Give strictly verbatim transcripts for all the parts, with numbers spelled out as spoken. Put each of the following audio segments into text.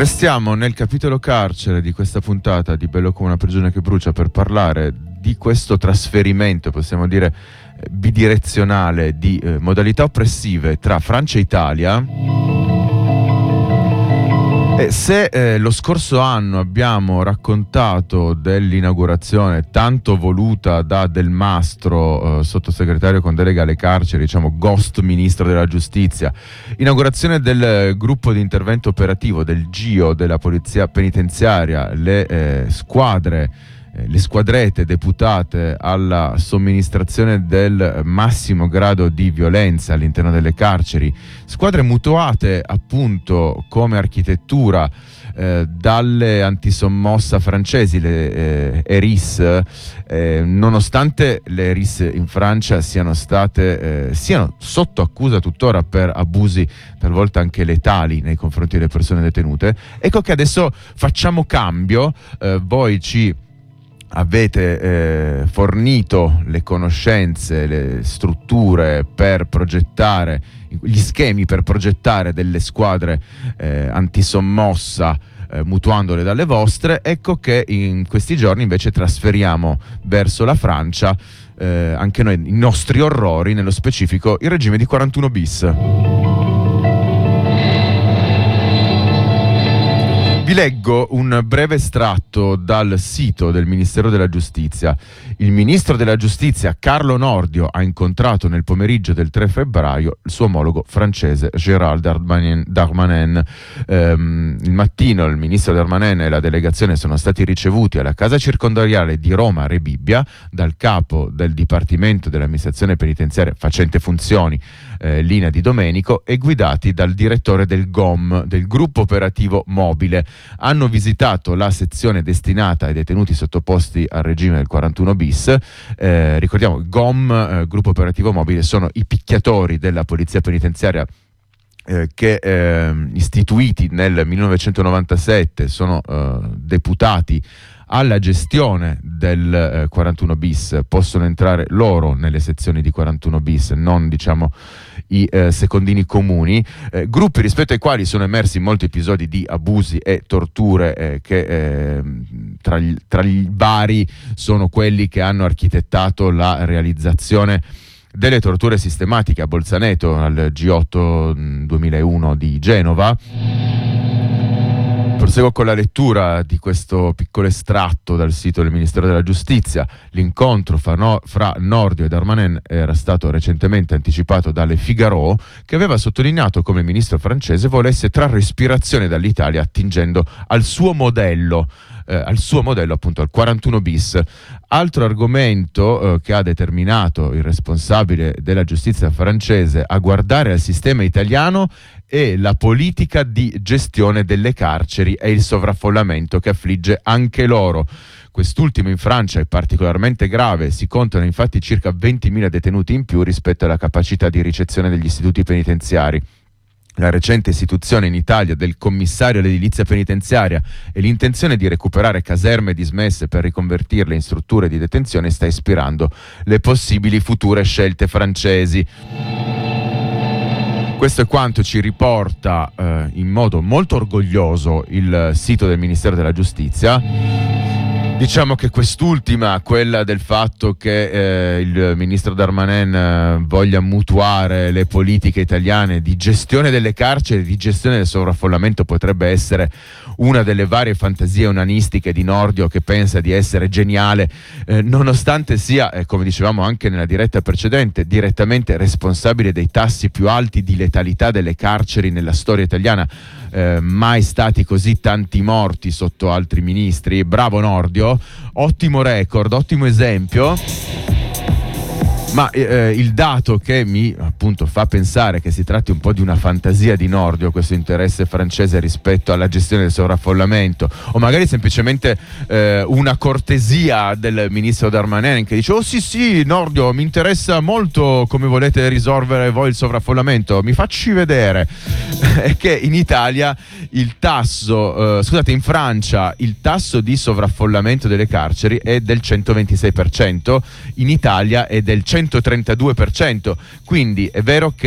Restiamo nel capitolo carcere di questa puntata di Bello come una prigione che brucia per parlare di questo trasferimento, possiamo dire bidirezionale, di eh, modalità oppressive tra Francia e Italia. E se eh, lo scorso anno abbiamo raccontato dell'inaugurazione tanto voluta da Del Mastro, eh, sottosegretario con delega alle carceri, diciamo ghost ministro della giustizia, inaugurazione del gruppo di intervento operativo del G I O della polizia penitenziaria, le eh, squadre le squadrette deputate alla somministrazione del massimo grado di violenza all'interno delle carceri, squadre mutuate appunto come architettura eh, dalle antisommossa francesi, le eh, E R I S, eh, nonostante le E R I S in Francia siano state eh, siano sotto accusa tuttora per abusi talvolta anche letali nei confronti delle persone detenute. Ecco che adesso facciamo cambio, eh, voi ci avete eh, fornito le conoscenze, le strutture per progettare, gli schemi per progettare delle squadre eh, antisommossa, eh, mutuandole dalle vostre. Ecco che in questi giorni invece trasferiamo verso la Francia eh, anche noi i nostri orrori, nello specifico il regime di quarantuno bis. Vi leggo un breve estratto dal sito del Ministero della Giustizia. Il ministro della Giustizia Carlo Nordio ha incontrato nel pomeriggio del tre febbraio il suo omologo francese Gérald Darmanin. Darmanin. Ehm, il mattino il ministro Darmanin e la delegazione sono stati ricevuti alla casa circondariale di Roma Rebibbia dal capo del Dipartimento dell'Amministrazione Penitenziaria facente funzioni, eh, Lina Di Domenico, e guidati dal direttore del G O M, del Gruppo Operativo Mobile. Hanno visitato la sezione destinata ai detenuti sottoposti al regime del quarantuno bis. Eh, ricordiamo, G O M, eh, Gruppo Operativo Mobile, sono i picchiatori della polizia penitenziaria eh, che eh, istituiti nel millenovecentonovantasette sono eh, deputati alla gestione del eh, quarantuno bis. Possono entrare loro nelle sezioni di quarantuno bis, non diciamo i eh, secondini comuni, eh, gruppi rispetto ai quali sono emersi molti episodi di abusi e torture eh, che eh, tra, gli, tra gli vari sono quelli che hanno architettato la realizzazione delle torture sistematiche a Bolzaneto al G otto duemilauno di Genova. Proseguo con la lettura di questo piccolo estratto dal sito del Ministero della Giustizia. L'incontro fra, no, fra Nordio e Darmanin era stato recentemente anticipato dalle Figaro, che aveva sottolineato come il ministro francese volesse trarre ispirazione dall'Italia attingendo al suo modello, eh, al suo modello appunto al quarantuno bis. Altro argomento eh, che ha determinato il responsabile della giustizia francese a guardare al sistema italiano e la politica di gestione delle carceri e il sovraffollamento che affligge anche loro. Quest'ultimo in Francia è particolarmente grave, si contano infatti circa ventimila detenuti in più rispetto alla capacità di ricezione degli istituti penitenziari. La recente istituzione in Italia del commissario all'edilizia penitenziaria e l'intenzione di recuperare caserme dismesse per riconvertirle in strutture di detenzione sta ispirando le possibili future scelte francesi. Questo è quanto ci riporta eh, in modo molto orgoglioso il sito del Ministero della Giustizia. Diciamo che quest'ultima, quella del fatto che eh, il ministro Darmanin eh, voglia mutuare le politiche italiane di gestione delle carceri, di gestione del sovraffollamento, potrebbe essere una delle varie fantasie onanistiche di Nordio, che pensa di essere geniale, eh, nonostante sia, eh, come dicevamo anche nella diretta precedente, direttamente responsabile dei tassi più alti di letalità delle carceri nella storia italiana. Eh, mai stati così tanti morti sotto altri ministri. Bravo Nordio, ottimo record, ottimo esempio. Ma eh, il dato che mi appunto fa pensare che si tratti un po' di una fantasia di Nordio, questo interesse francese rispetto alla gestione del sovraffollamento, o magari semplicemente eh, una cortesia del ministro Darmanin che dice: oh sì sì Nordio, mi interessa molto come volete risolvere voi il sovraffollamento, mi facci vedere. È che in Italia il tasso, eh, scusate, in Francia il tasso di sovraffollamento delle carceri è del centoventisei per cento, in Italia è del centotrentadue per cento, quindi è vero che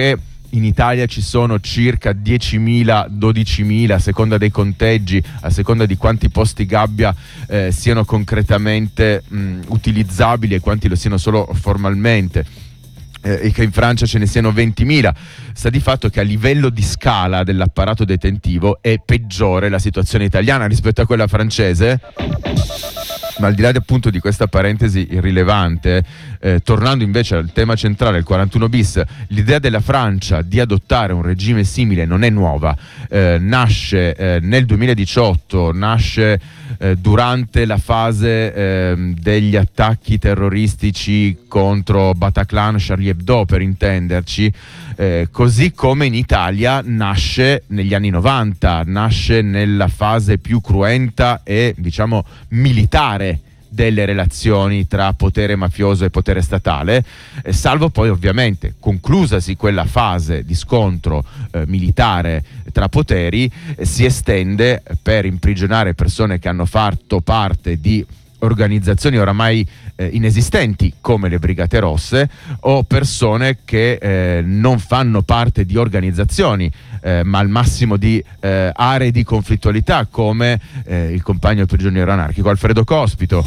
in Italia ci sono circa diecimila, dodicimila, a seconda dei conteggi, a seconda di quanti posti gabbia eh, siano concretamente mh, utilizzabili e quanti lo siano solo formalmente. Eh, e che in Francia ce ne siano ventimila. Sta di fatto che a livello di scala dell'apparato detentivo è peggiore la situazione italiana rispetto a quella francese. Ma al di là appunto di questa parentesi irrilevante, eh, tornando invece al tema centrale, il quarantuno bis, l'idea della Francia di adottare un regime simile non è nuova, eh, nasce eh, nel duemiladiciotto, nasce eh, durante la fase eh, degli attacchi terroristici contro Bataclan, Charlie Hebdo per intenderci, eh, così come in Italia nasce negli anni novanta, nasce nella fase più cruenta e diciamo militare delle relazioni tra potere mafioso e potere statale, eh, salvo poi ovviamente conclusasi quella fase di scontro eh, militare tra poteri, eh, si estende per imprigionare persone che hanno fatto parte di organizzazioni oramai eh, inesistenti come le Brigate Rosse o persone che eh, non fanno parte di organizzazioni eh, ma al massimo di eh, aree di conflittualità come eh, il compagno prigioniero anarchico Alfredo Cospito.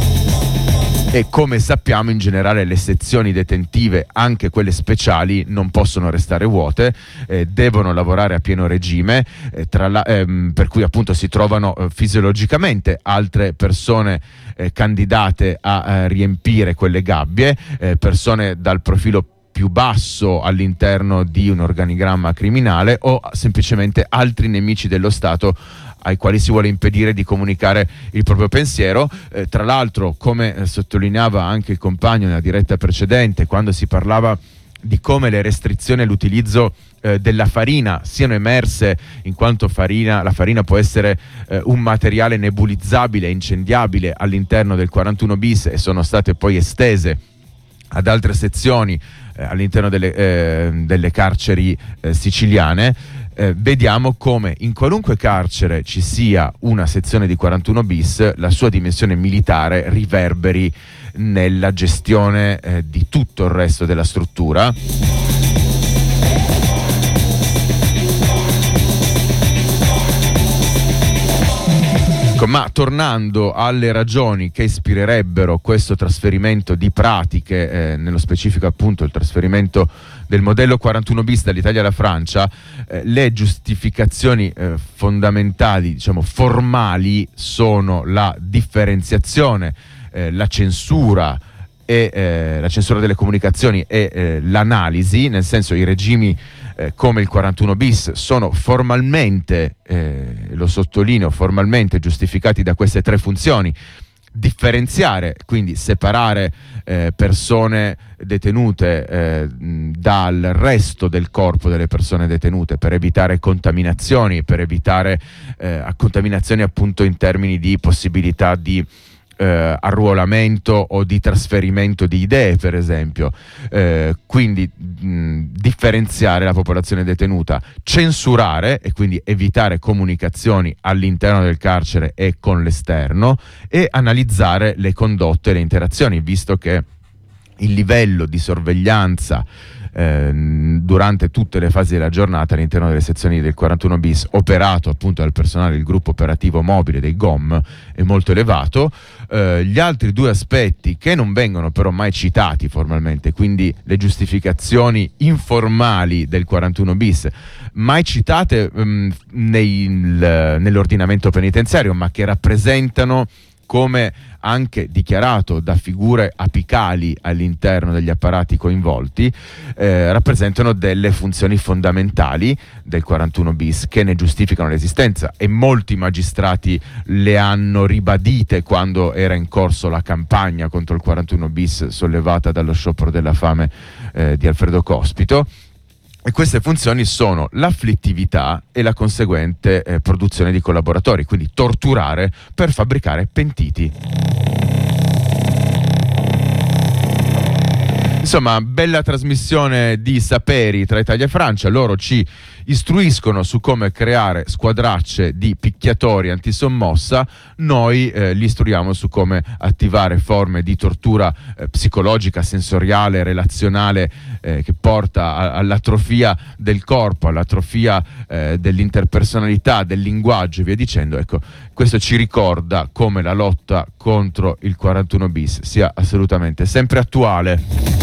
E come sappiamo in generale le sezioni detentive, anche quelle speciali, non possono restare vuote, eh, devono lavorare a pieno regime, eh, tra la, ehm, per cui appunto si trovano eh, fisiologicamente altre persone eh, candidate a eh, riempire quelle gabbie, eh, persone dal profilo più basso all'interno di un organigramma criminale o semplicemente altri nemici dello Stato ai quali si vuole impedire di comunicare il proprio pensiero. Eh, tra l'altro, come eh, sottolineava anche il compagno nella diretta precedente, quando si parlava di come le restrizioni all'utilizzo eh, della farina siano emerse, in quanto farina, la farina può essere eh, un materiale nebulizzabile e incendiabile all'interno del quarantuno bis e sono state poi estese ad altre sezioni eh, all'interno delle, eh, delle carceri eh, siciliane, eh, vediamo come in qualunque carcere ci sia una sezione di quarantuno bis, la sua dimensione militare riverberi nella gestione eh, di tutto il resto della struttura. Ma tornando alle ragioni che ispirerebbero questo trasferimento di pratiche, eh, nello specifico appunto il trasferimento del modello quarantuno bis dall'Italia alla Francia, eh, le giustificazioni eh, fondamentali, diciamo formali, sono la differenziazione, eh, la censura e eh, la censura delle comunicazioni e eh, l'analisi, nel senso i regimi eh, come il quarantuno bis sono formalmente, eh, lo sottolineo, formalmente giustificati da queste tre funzioni: differenziare, quindi separare eh, persone detenute eh, dal resto del corpo delle persone detenute per evitare contaminazioni, per evitare eh, contaminazioni appunto in termini di possibilità di Eh, arruolamento o di trasferimento di idee, per esempio, eh, quindi mh, differenziare la popolazione detenuta, censurare e quindi evitare comunicazioni all'interno del carcere e con l'esterno, e analizzare le condotte e le interazioni, visto che il livello di sorveglianza eh, durante tutte le fasi della giornata all'interno delle sezioni del quarantuno bis operato appunto dal personale del gruppo operativo mobile dei G O M è molto elevato. Eh, gli altri due aspetti che non vengono però mai citati formalmente, quindi le giustificazioni informali del quarantuno bis, mai citate mh, nei, l, nell'ordinamento penitenziario, ma che rappresentano, come anche dichiarato da figure apicali all'interno degli apparati coinvolti, eh, rappresentano delle funzioni fondamentali del quarantuno bis che ne giustificano l'esistenza, e molti magistrati le hanno ribadite quando era in corso la campagna contro il quarantuno bis sollevata dallo sciopero della fame eh, di Alfredo Cospito. E queste funzioni sono l'afflittività e la conseguente eh, produzione di collaboratori, quindi torturare per fabbricare pentiti. Insomma, bella trasmissione di saperi tra Italia e Francia. Loro ci istruiscono su come creare squadracce di picchiatori antisommossa, noi eh, li istruiamo su come attivare forme di tortura eh, psicologica, sensoriale, relazionale eh, che porta a- all'atrofia del corpo, all'atrofia eh, dell'interpersonalità, del linguaggio e via dicendo. Ecco, questo ci ricorda come la lotta contro il quarantuno bis sia assolutamente sempre attuale.